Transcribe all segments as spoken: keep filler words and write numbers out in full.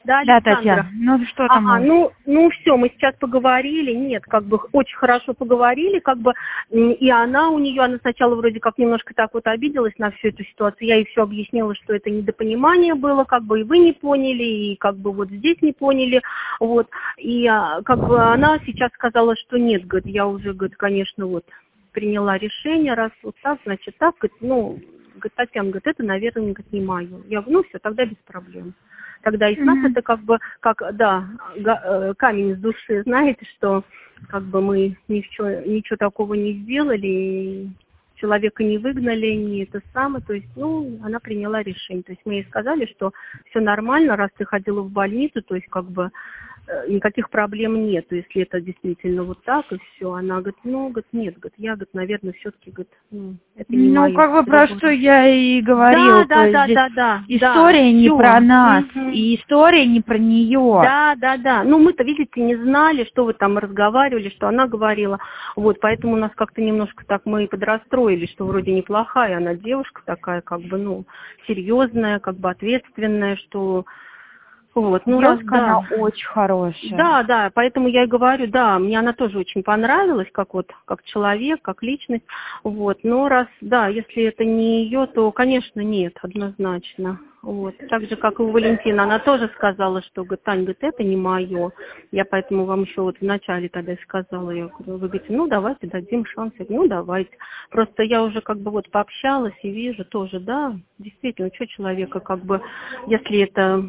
Да, Да, Александра? Татьяна, ну что там? Ага, ну, ну все, мы сейчас поговорили, нет, как бы очень хорошо поговорили, как бы, м, и она у нее, она сначала вроде как немножко так вот обиделась на всю эту ситуацию, я ей все объяснила, что это недопонимание было, как бы и вы не поняли, и как бы вот здесь не поняли, вот, и а, как бы она сейчас сказала, что нет, говорит, я уже, говорит, конечно, вот, приняла решение, раз вот так, значит так, говорит, ну, говорит, Татьяна, говорит, это, наверное, говорит, не мое. Я говорю, ну все, тогда без проблем. Тогда и с нас Мгм. это как бы, как, да, га- э, камень с души, знаете, что как бы мы ничего, ничего такого не сделали, и человека не выгнали, не это самое, то есть, ну, она приняла решение. То есть мы ей сказали, что все нормально, раз ты ходила в больницу, то есть как бы э, никаких проблем нет, если это действительно вот так и все. Она говорит, ну, говорит, нет, говорит, я, говорит, наверное, все-таки, говорит, ну, это не Ну, мое, как бы про другое. что я и Да, говорила, то да, есть да, здесь да, да, да, история не про все. нас, и история не про нее. Да, да, да. Ну, мы-то, видите, не знали, что вы там разговаривали, что она говорила. Вот, поэтому у нас как-то немножко так мы и подрастроились, что вроде неплохая она девушка такая, как бы, ну, серьезная, как бы ответственная, что... Вот, ну, раз, Девушка, она да. очень хорошая. Да, да, поэтому я и говорю, да, мне она тоже очень понравилась, как вот, как человек, как личность, вот, но раз, да, если это не ее, то, конечно, нет, однозначно, вот, так же, как и у Валентины, она тоже сказала, что, говорит, Тань, говорит, это не мое, я поэтому вам еще вот вначале тогда и сказала, я говорю, вы говорите, ну, давайте дадим шанс, я говорю, ну, давайте, просто я уже как бы вот пообщалась и вижу тоже, да, действительно, что человека как бы, если это,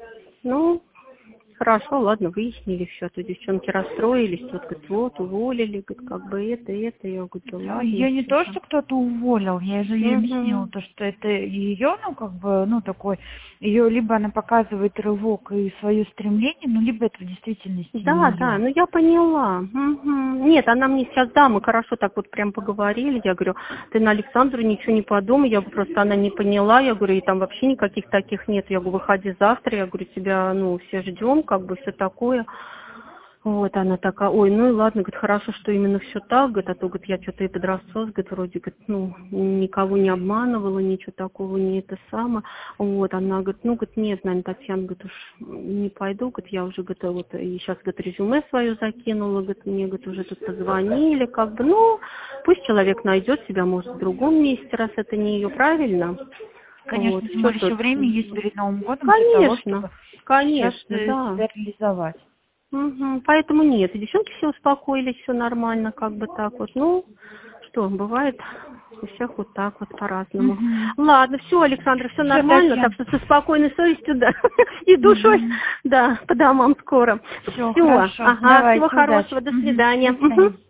ну, хорошо, ладно, выяснили все, а то девчонки расстроились, вот, говорит, вот, уволили, говорит, как бы это, это, я говорю, да ладно. Ее не всё то, так. что кто-то уволил, я же ей объяснила, Мгм. то, что это ее, ну, как бы, ну, такой, ее либо она показывает рывок и свое стремление, ну, либо это в действительности Да, не да, ее. ну я поняла. Мгм. Нет, она мне сейчас, да, мы хорошо так вот прям поговорили. Я говорю, ты на Александру ничего не подумай. Я говорю, просто она не поняла. Я говорю, и там вообще никаких таких нет. Я говорю, выходи завтра. Я говорю, тебя, ну, все ждем, как бы все такое. Вот, она такая, ой, ну и ладно, говорит, хорошо, что именно все так, говорит, а то, говорит, я что-то и подросла, говорит, вроде, говорит, ну, никого не обманывала, ничего такого, не это самое. Вот, она говорит, ну, говорит, нет, наверное, Татьяна, говорит, уж не пойду, говорит, я уже, говорит, вот, и сейчас, говорит, резюме свое закинула, говорит, мне, говорит, уже тут позвонили, как бы, ну, пусть человек найдет себя, может, в другом месте, раз это не ее, правильно? Вот, Конечно, тем что более еще тут? время есть перед Новым годом для того, Конечно, чтобы сейчас конечно, э, да. себя реализовать. Мгм. Поэтому нет, и девчонки все успокоились, все нормально, как бы так вот. Ну, что, бывает у всех вот так вот по-разному. Угу. Ладно, все, Александра, все Все, нормально, так Татьяна. что со спокойной совестью, да, и душой, Угу. да, по домам скоро. Все, Все, хорошо. ага, всего Давайте, удачи. хорошего, до Угу. свидания. До Мгм. свидания.